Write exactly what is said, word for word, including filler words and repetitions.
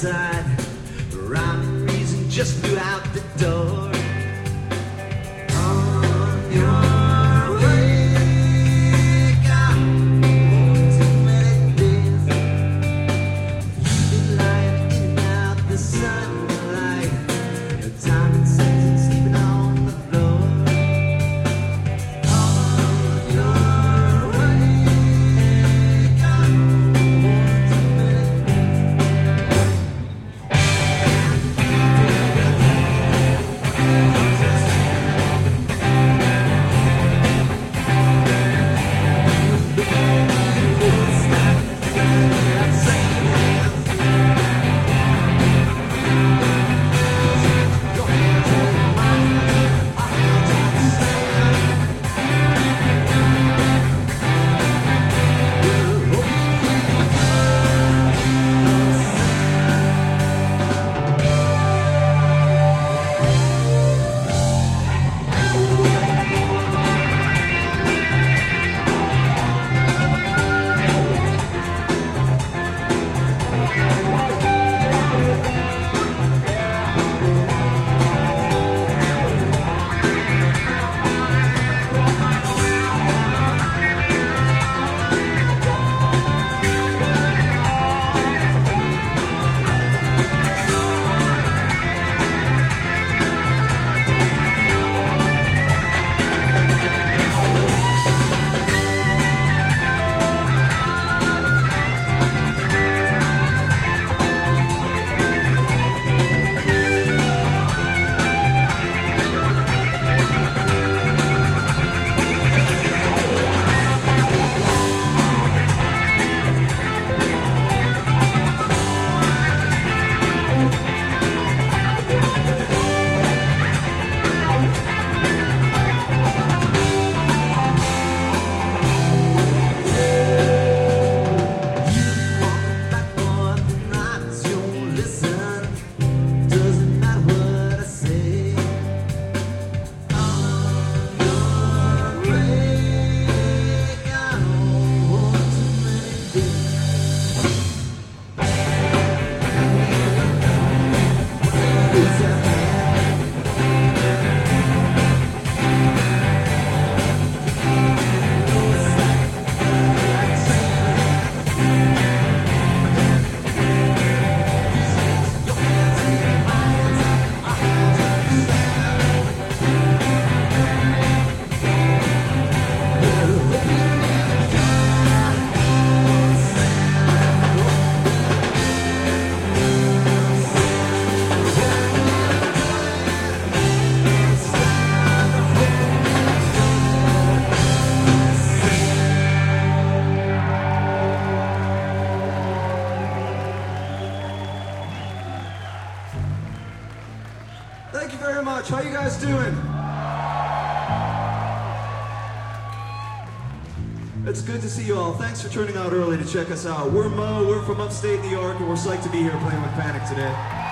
outside. Rhyme and reason just flew out the door. On your way, got too many days. You've been lying in and out the sunlight. No time and sense sleeping on the floor. On your way, got too many days. Thank you very much. How you guys doing? It's good to see you all. Thanks for turning out early to check us out. We're Mo, we're from upstate New York, and we're psyched to be here playing with Panic today.